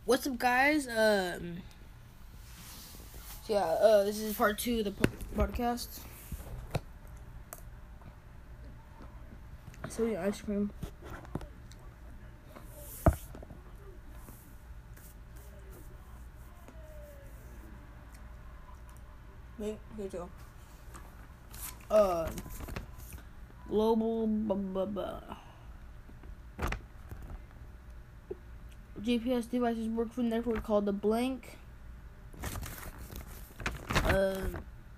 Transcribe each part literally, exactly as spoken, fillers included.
What's up, guys? Um, so yeah, uh, this is part two of the po- podcast. So yeah, ice cream. Wait, here too. Uh, global blah, blah, blah. G P S devices work for a network called the Blank. Um.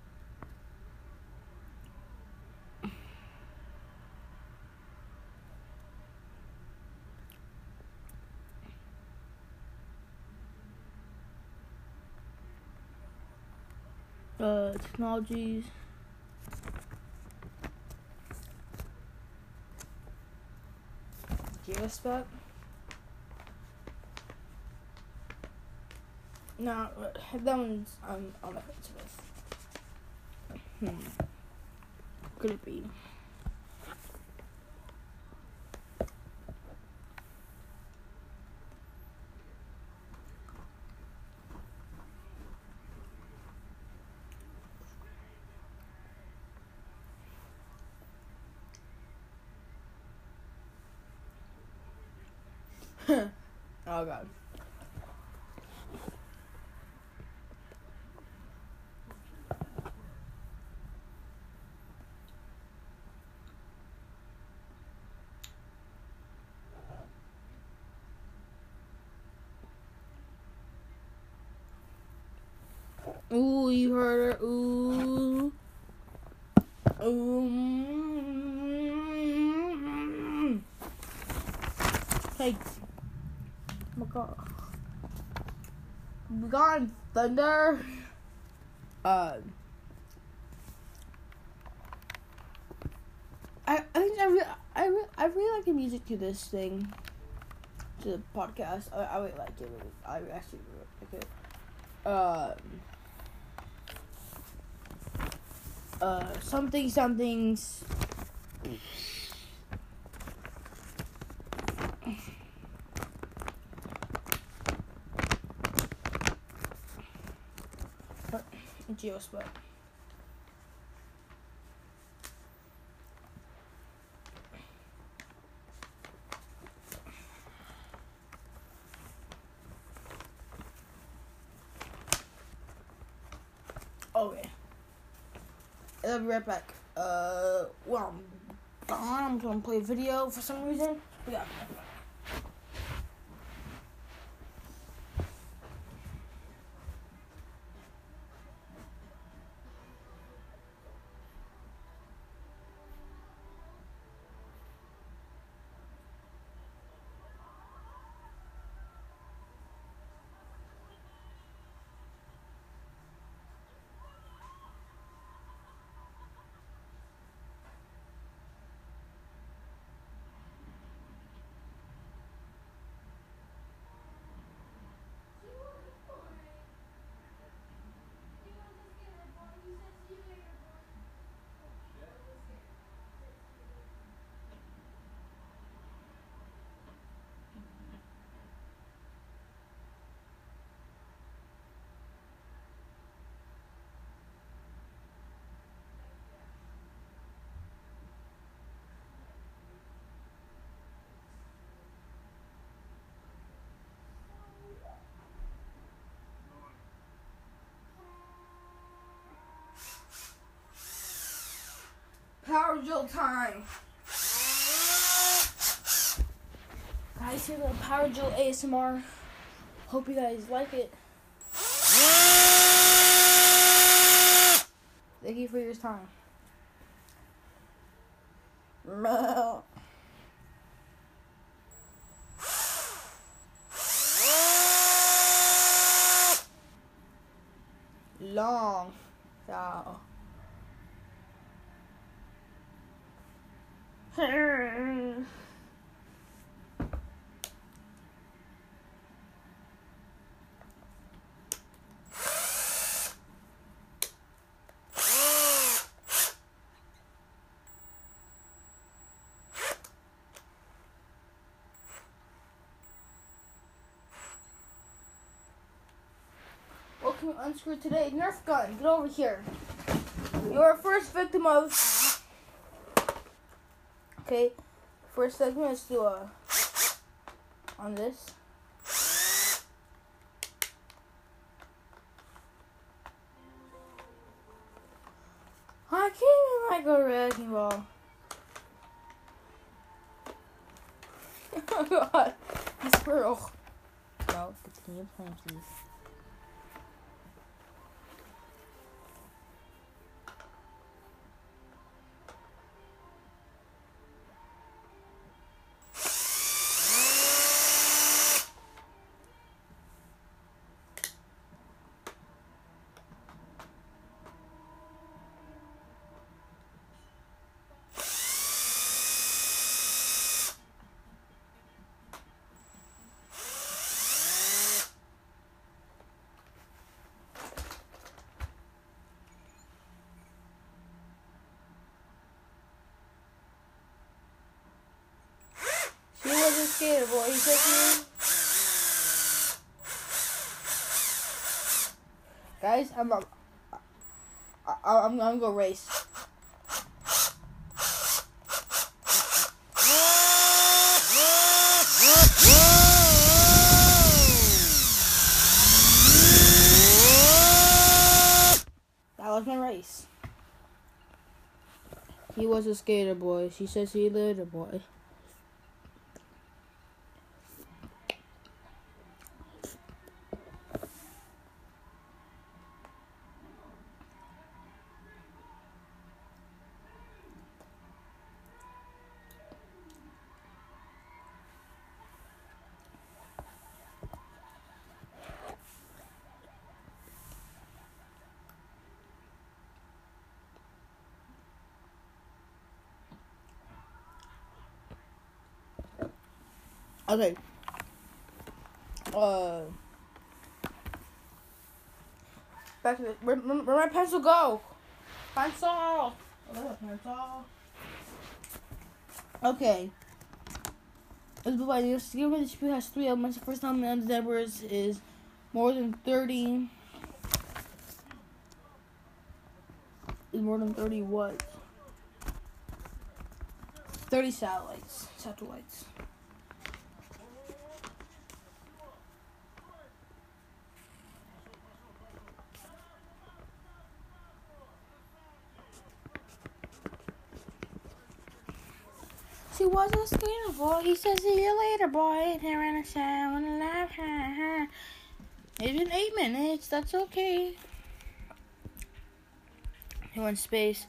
Uh, technologies. Geospec. No, that one's I'm on the fence with. Hmm. Could it be? Oh god. Ooh, you heard her. Ooh. Ooh. Hey. Oh my god. We got thunder. Uh. I, I think I really, I really, I really like the music to this thing, to the podcast. I, I really like it. Really, I actually really like it. Um. Uh, something, somethings. Geospec. Okay. I'll be right back. Uh, well, I'm gone. I'm gonna play a video for some reason. Yeah. Power drill time. Guys, here's the power drill A S M R. Hope you guys like it. Thank you for your time. Long. So. vacuum unscrewed today. Nerf gun, get over here. You're first victim of... Okay, first segment, let's do a... on this. I can't even like a wrecking ball. Oh god, a squirrel. No, continue playing, please. She was a skater boy. He said he... Guys, I'm a, I, I'm, I'm gonna go race. That was my race. He was a skater boy. She says he little boy. Okay. Uh. Back to the, where, where, where my pencil go? Pencil. Oh, pencil. Okay. Let's move on. This game of the dispute has three elements. The first element of the numbers is more than thirty. Is more than thirty what? Thirty satellites. Satellites. She was a skater boy. He says, see you later, boy. They ran a sound and laugh. Ha ha. It's been eight minutes. That's okay. He went space.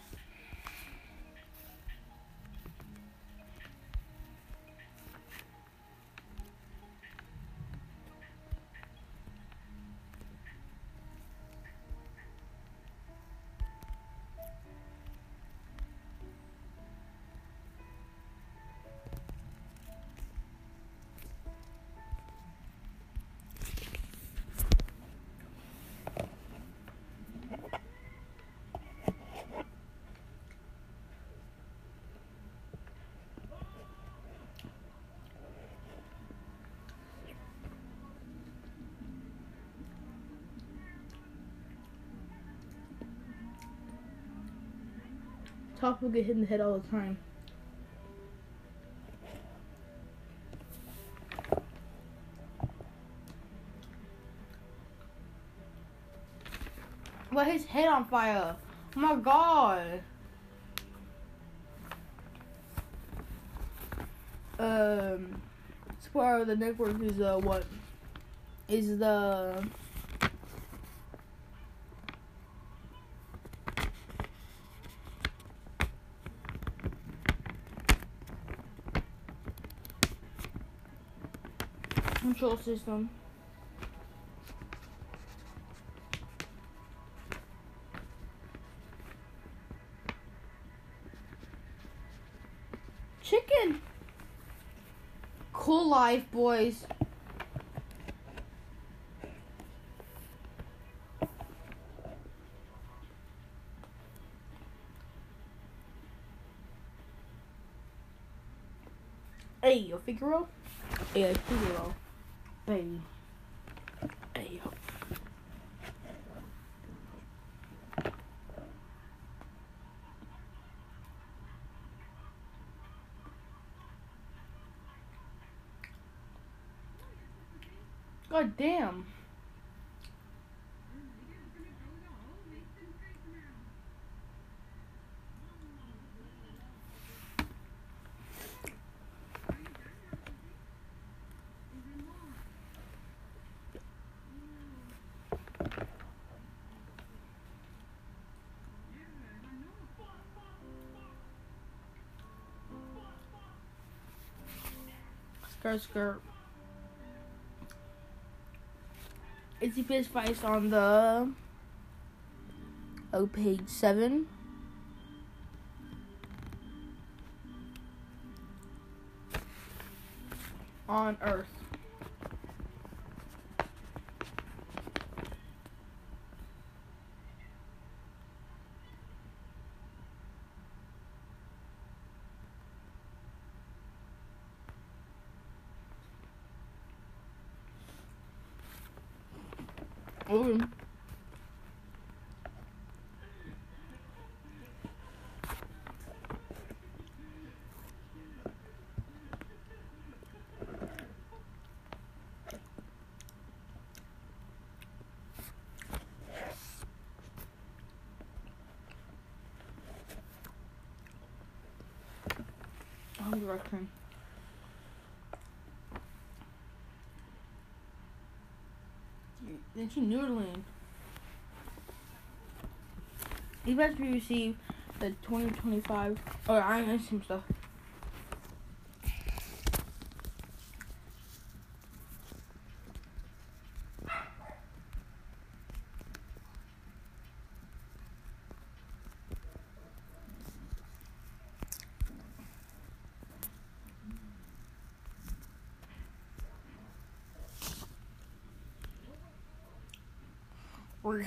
Top will get hit in the head all the time. What, his head on fire? Oh my god. Um, part of the network is uh what? Is the control system. Chicken. Cool life, boys. Hey, yo, Figaro. Hey, Figaro. Hey. Hey, yo. God damn. Skirt, skirt. It's the fist fights on the oh page seven. On Earth. Oh. I'm directing. Then she noodling. You best receive the twenty twenty-five. Oh, I missed some stuff. Real.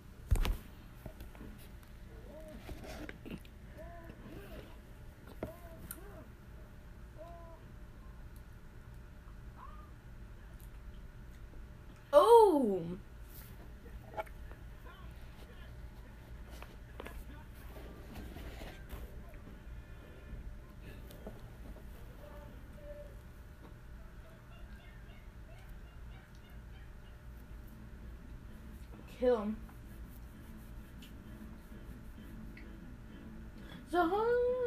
Oh. Kill him. Zaha.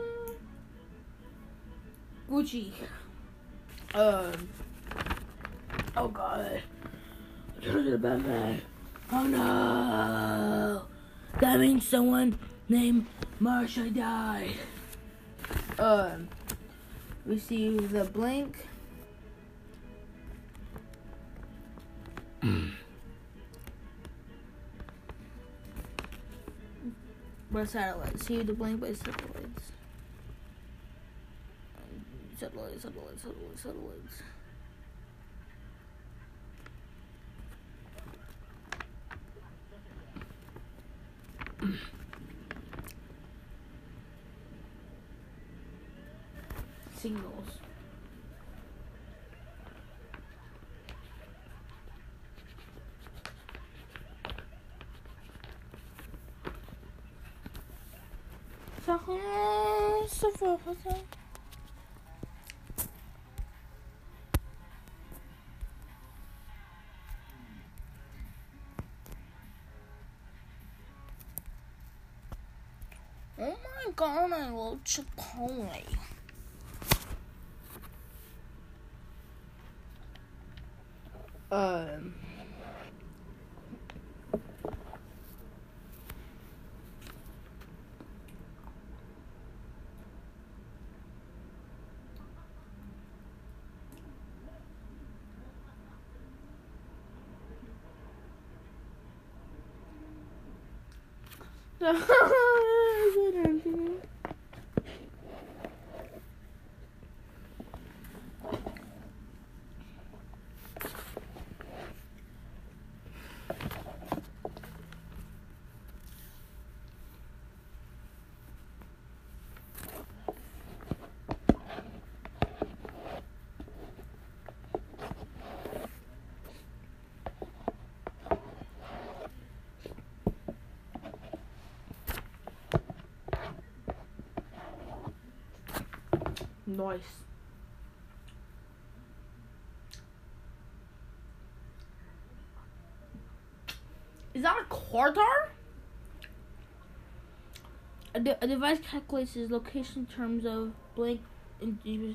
Gucci. Um. Oh god. Turn to the Batman. Oh no. That means someone named Marsha died. Um. Receive the blank. By satellites. See the blank by satellites. Satellites, satellites, satellites, satellites. Signals. Oh my god, I love Chipotle. Um. Nice. Is that a quarter? A, de- a device calculates its location in terms of blank. In- in-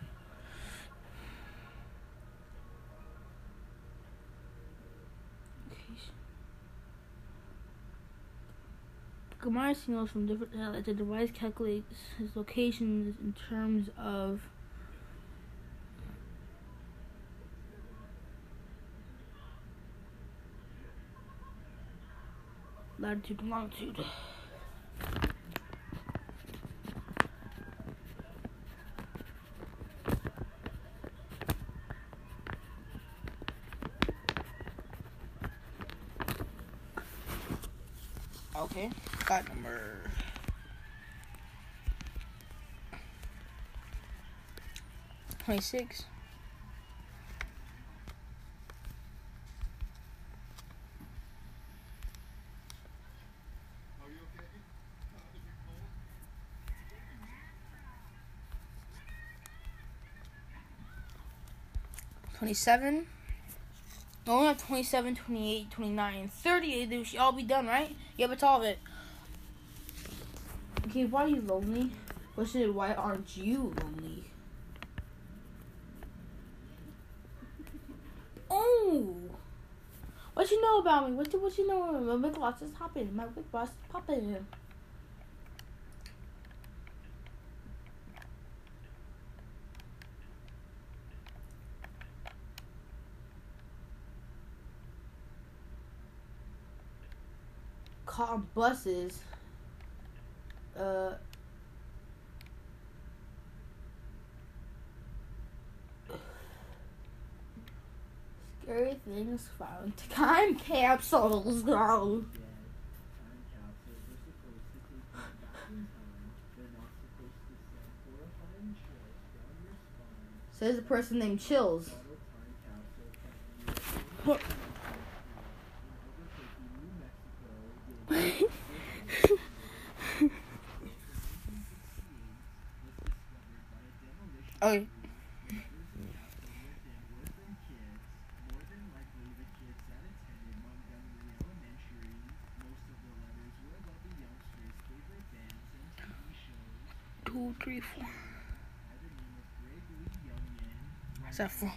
Gamma signals from different satellites. The device calculates its locations in terms of latitude and longitude. Okay, got number twenty-six. twenty-seven. I only have twenty-seven, twenty-eight, twenty-nine, thirty-eight. They should all be done, right? Yep, it's all of it. Okay, why are you lonely? Question is, why aren't you lonely? Oh! What you know about me? What you, what you know? My weight loss is popping. My weight loss is popping. Car buses. Uh. Scary things found. Time capsules, go. Says the person named Chills. Okay. Two, three, four. What's that for?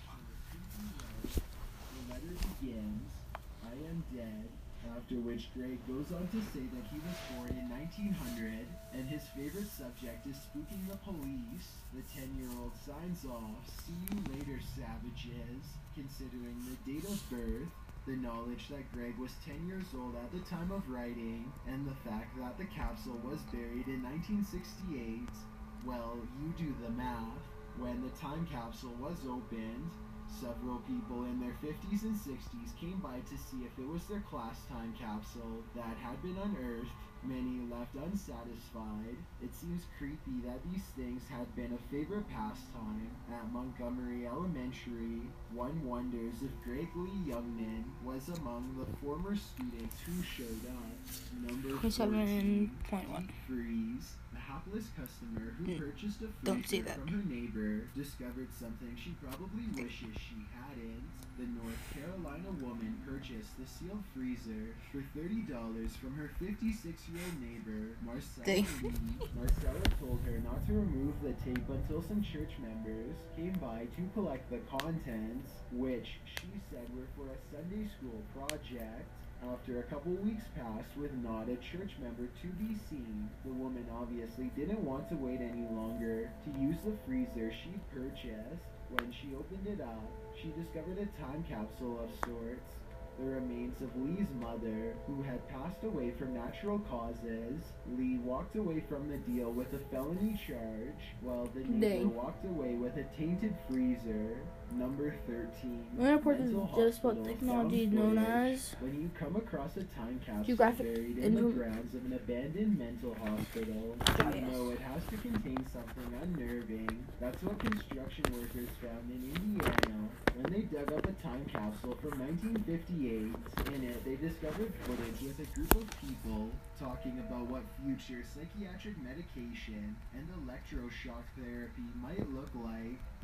The letter begins, I am dead, after which Greg goes on to say that he was born in nineteen hundred, and his favorite subject is spooking the police. The ten-year-old signs off, see you later, savages, considering the date of birth, the knowledge that Greg was ten years old at the time of writing, and the fact that the capsule was buried in nineteen sixty-eight. Well, you do the math. When the time capsule was opened, several people in their fifties and sixties came by to see if it was their class time capsule that had been unearthed. Many left unsatisfied. It seems creepy that these things had been a favorite pastime at Montgomery Elementary. One wonders if Greg Lee Youngman was among the former students who showed up. Number twenty-seven point one. Freeze. The hapless customer who Mm. purchased a Don't say freezer that. from her neighbor discovered something she probably wishes she hadn't. The North Carolina woman purchased the sealed freezer for thirty dollars from her fifty-six-year-old neighbor, Marcella Dang. Lee. Marcella told her not to remove the tape until some church members came by to collect the contents, which she said were for a Sunday school project. After a couple weeks passed with not a church member to be seen, the woman obviously didn't want to wait any longer to use the freezer she purchased. When she opened it up, she discovered a time capsule of sorts. The remains of Lee's mother, who had passed away from natural causes. Lee walked away from the deal with a felony charge, while the neighbor Dang. walked away with a tainted freezer. Number thirteen. My report is Mental just what hospital technology is found known footage. as When you come across a time capsule Geographic buried in the inform- grounds of an abandoned mental hospital, Oh, you yes. know it has to contain something unnerving. That's what construction workers found in Indiana when they dug up a time capsule from nineteen fifty-eight. In it, they discovered footage with a group of people talking about what future psychiatric medication and electroshock therapy might look like.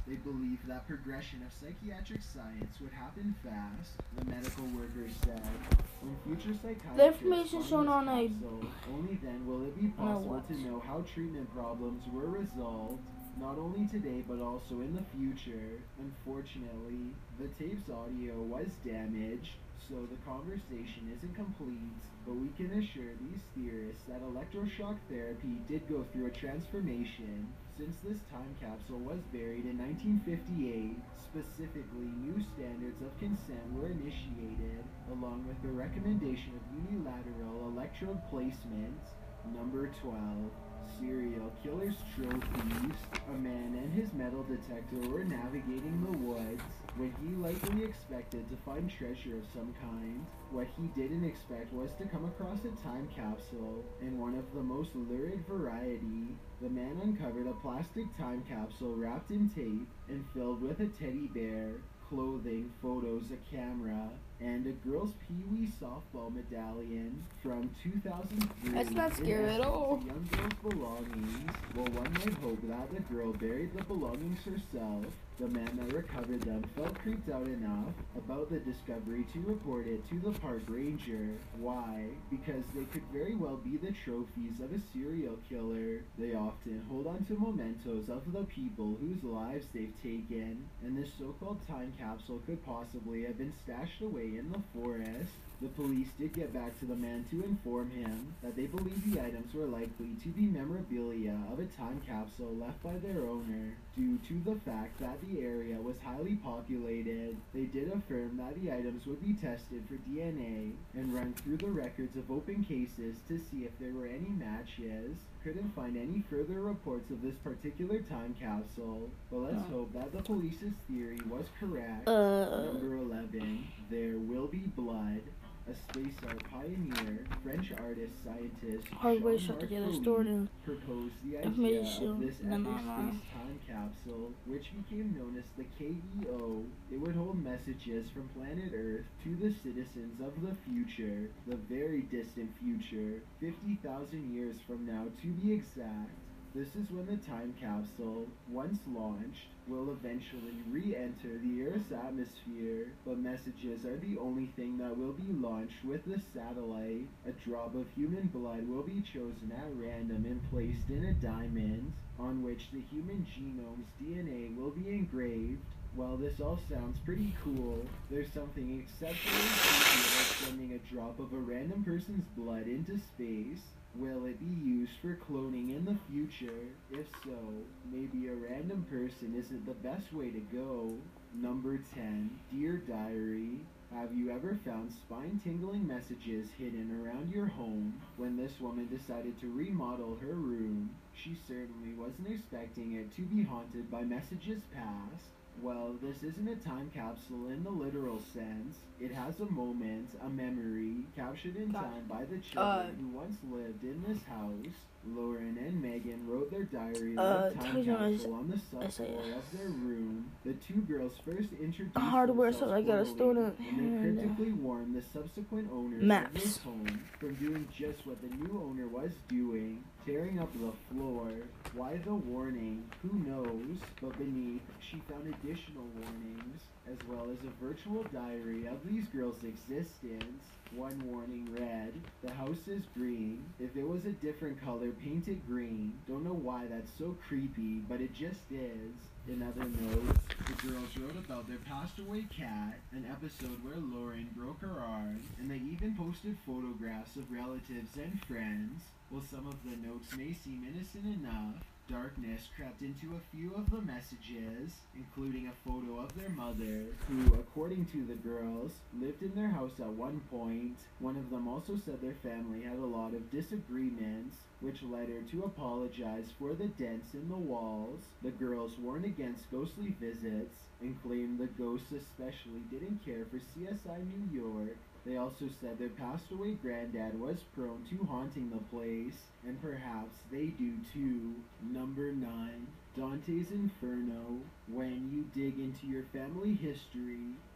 They believed that progression of psychiatric science would happen fast. The medical workers said, when future psychiatrists The information find shown this on a- capsule, only then will it be on a possible what? to know how treatment problems were resolved, not only today but also in the future. Unfortunately, the tape's audio was damaged, so the conversation isn't complete, but we can assure these theorists that electroshock therapy did go through a transformation. Since this time capsule was buried in nineteen fifty-eight, specifically new standards of consent were initiated, along with the recommendation of unilateral electrode placement. Number twelve. Serial killer's trophies. A man and his metal detector were navigating the woods when he likely expected to find treasure of some kind. What he didn't expect was to come across a time capsule in one of the most lurid variety. The man uncovered a plastic time capsule wrapped in tape and filled with a teddy bear, clothing, photos, a camera, and a girl's Pee Wee softball medallion from two thousand three. That's not In scary at essence, all. the young girl's belongings. Well, one might hope that the girl buried the belongings herself. The man that recovered them felt creeped out enough about the discovery to report it to the park ranger. Why? Because they could very well be the trophies of a serial killer. They often hold on to mementos of the people whose lives they've taken, and this so-called time capsule could possibly have been stashed away in the forest. The police did get back to the man to inform him that they believed the items were likely to be memorabilia of a time capsule left by their owner. Due to the fact that the area was highly populated, they did affirm that the items would be tested for D N A and run through the records of open cases to see if there were any matches. Couldn't find any further reports of this particular time capsule, but let's Oh. hope that the police's theory was correct. Uh, Number eleven. There Will Be Blood. A space art pioneer, French artist, scientist, hardware shut Jean-Marc together, Louis stored in proposed the idea information. of this No, epic no, no. space time capsule, which became known as the K E O. It would hold messages from planet Earth to the citizens of the future, the very distant future, fifty thousand years from now to be exact. This is when the time capsule, once launched, will eventually re-enter the Earth's atmosphere, but messages are the only thing that will be launched with the satellite. A drop of human blood will be chosen at random and placed in a diamond, on which the human genome's D N A will be engraved. While this all sounds pretty cool, there's something exceptionally creepy about sending a drop of a random person's blood into space. Will it be used for cloning in the future? If so, maybe a random person isn't the best way to go. Number ten. Dear Diary. Have you ever found spine-tingling messages hidden around your home? When this woman decided to remodel her room, she certainly wasn't expecting it to be haunted by messages past. Well, this isn't a time capsule in the literal sense. It has a moment, a memory, captured in Got time by the children Uh, who once lived in this house. Lauren and Megan wrote their diary Uh, of time tell you what, capsule on the subfloor of their room. The two girls first introduced hardware, so themselves I gotta store formally, it. and they cryptically warned the subsequent owners Maps. of this home from doing just what the new owner was doing, tearing up the floor. Why the warning? Who knows? But beneath, she found additional warnings, as well as a virtual diary of these girls' existence. One warning read, "The house is green. If it was a different color, paint it green. Don't know why that's so creepy, but it just is." In other notes, the girls wrote about their passed away cat, an episode where Lauren broke her arm, and they even posted photographs of relatives and friends. While some of the notes may seem innocent enough, darkness crept into a few of the messages, including a photo of their mother, who, according to the girls, lived in their house at one point. One of them also said their family had a lot of disagreements, which led her to apologize for the dents in the walls. The girls warned against ghostly visits and claimed the ghosts especially didn't care for C S I New York. They also said their passed away granddad was prone to haunting the place, and perhaps they do too. Number nine. Dante's Inferno. When you dig into your family history,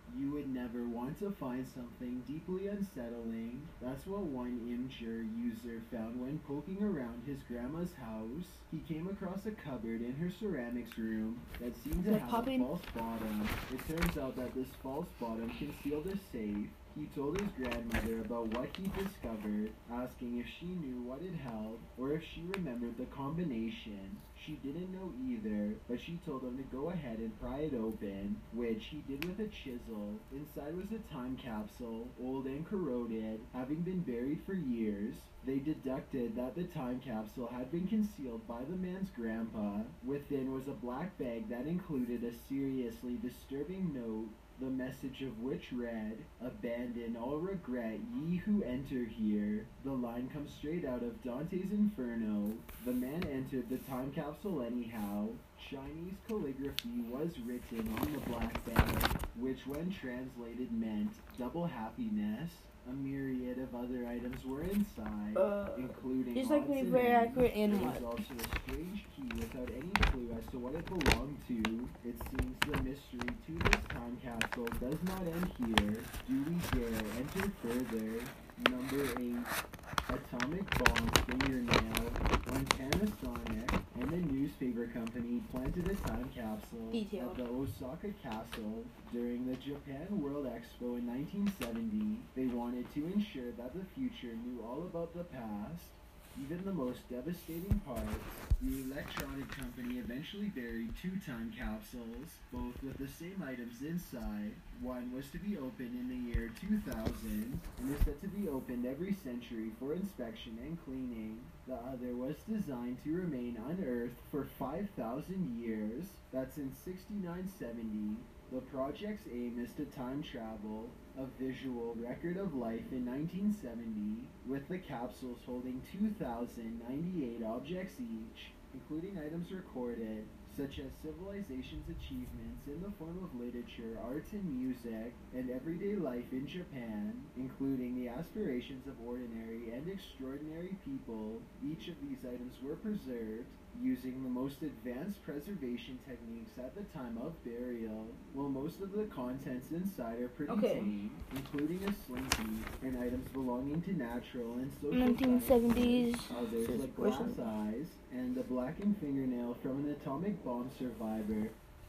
You would never want to find something deeply unsettling. That's what one Imgur user found when poking around his grandma's house. He came across a cupboard in her ceramics room that seemed to Is it have popping? a false bottom. It turns out that this false bottom concealed a safe. He told his grandmother about what he discovered, asking if she knew what it held or if she remembered the combination. She didn't know either, but she told him to go ahead and pry it open, which he did with a chisel. Inside was a time capsule, old and corroded, having been buried for years. They deducted that the time capsule had been concealed by the man's grandpa. Within was a black bag that included a seriously disturbing note, the message of which read, "Abandon all regret, ye who enter here." The line comes straight out of Dante's Inferno. The man entered the time capsule anyhow. Chinese calligraphy was written on the black bag, which when translated meant double happiness. A myriad of other items were inside, Uh, including it's like odds very and very ends. accurate and There what? was also a strange key without any clue as to what it belonged to. It seems the mystery to this time capsule does not end here. Do we dare enter further? Number eight. Atomic bomb fingernail. When Panasonic and the newspaper company planted a time capsule Detailed. at the Osaka Castle during the Japan World Expo in nineteen seventy, they wanted to ensure that the future knew all about the past, even the most devastating parts. The electronic company eventually buried two time capsules, both with the same items inside. One was to be opened in the year two thousand, and is said to be opened every century for inspection and cleaning. The other was designed to remain unearthed for five thousand years. That's in sixty-nine seventy. The project's aim is to time travel a visual record of life in nineteen seventy, with the capsules holding two thousand ninety-eight objects each, including items recorded, such as civilization's achievements in the form of literature, arts and music, and everyday life in Japan, including the aspirations of ordinary and extraordinary people. Each of these items were preserved using the most advanced preservation techniques at the time of burial, while most of the contents inside are pretty Okay. tame, including a slinky and items belonging to natural and social nineteen seventies. sciences, others Says like glass person. eyes, and a blackened fingernail from an atomic bomb survivor.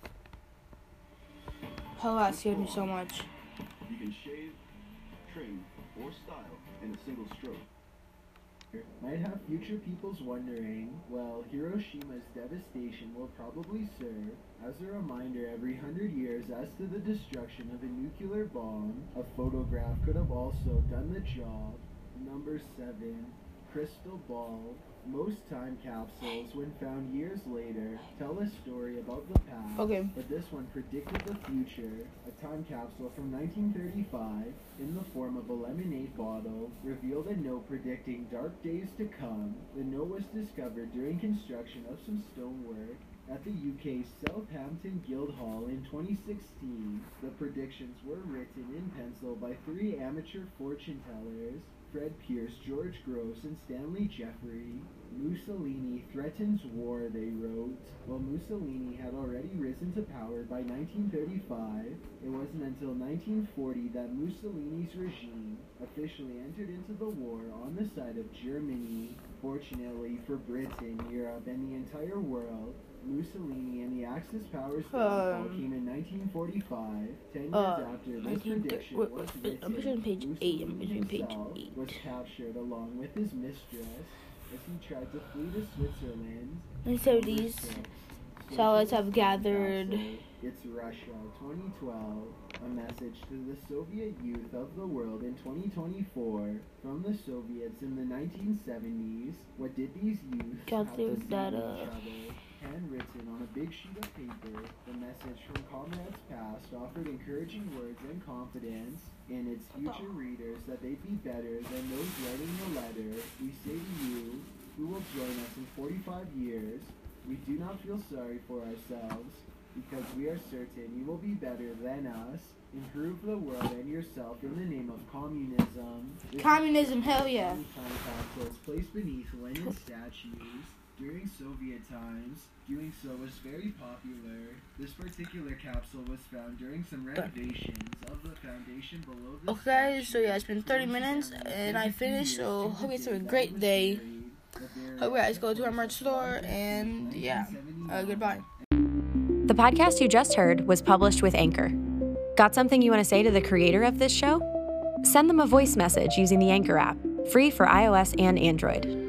Oh, that scared me so much. You can shave, trim, or style in a single stroke. Might have future peoples wondering, well, Hiroshima's devastation will probably serve as a reminder every hundred years as to the destruction of a nuclear bomb. A photograph could have also done the job. Number seven, crystal ball. Most time capsules, when found years later, tell a story about the past. Okay. But this one predicted the future. A time capsule from nineteen thirty-five, in the form of a lemonade bottle, revealed a note predicting dark days to come. The note was discovered during construction of some stonework at the U K's Southampton Guildhall in twenty sixteen. The predictions were written in pencil by three amateur fortune tellers, Fred Pierce, George Gross, and Stanley Jeffrey. Mussolini threatens war, they wrote. While Mussolini had already risen to power by nineteen thirty-five, it wasn't until nineteen forty that Mussolini's regime officially entered into the war on the side of Germany. Fortunately for Britain, Europe, and the entire world, Mussolini and the Axis powers downfall Um, came in nineteen forty-five. Ten years uh, after this nineteen thirty prediction wait, was wait, I'm written, pushing page eight. I'm Mussolini pushing page himself eight. was captured along with his mistress as he tried to flee to Switzerland. nineteen seventies. Satellites have gathered. It's Russia, twenty twelve. A message to the Soviet youth of the world in twenty twenty-four. From the Soviets in the nineteen seventies, what did these youth have to Gathered say that, to uh, each other? Handwritten on a big sheet of paper, the message from comrades past offered encouraging words and confidence in its future readers that they'd be better than those writing the letter. We say to you, who will join us in forty-five years, we do not feel sorry for ourselves, because we are certain you will be better than us. Improve the world and yourself in the name of communism. This Communism, hell yeah. Time capsules placed beneath Lenin statues. During Soviet times, doing so was very popular. This particular capsule was found during some renovations of the foundation below the Okay, guys, so yeah, it's been thirty minutes, and I finished, so hope you have a great day. Hope you guys go to our merch store, and yeah, uh, goodbye. The podcast you just heard was published with Anchor. Got something you want to say to the creator of this show? Send them a voice message using the Anchor app, free for iOS and Android.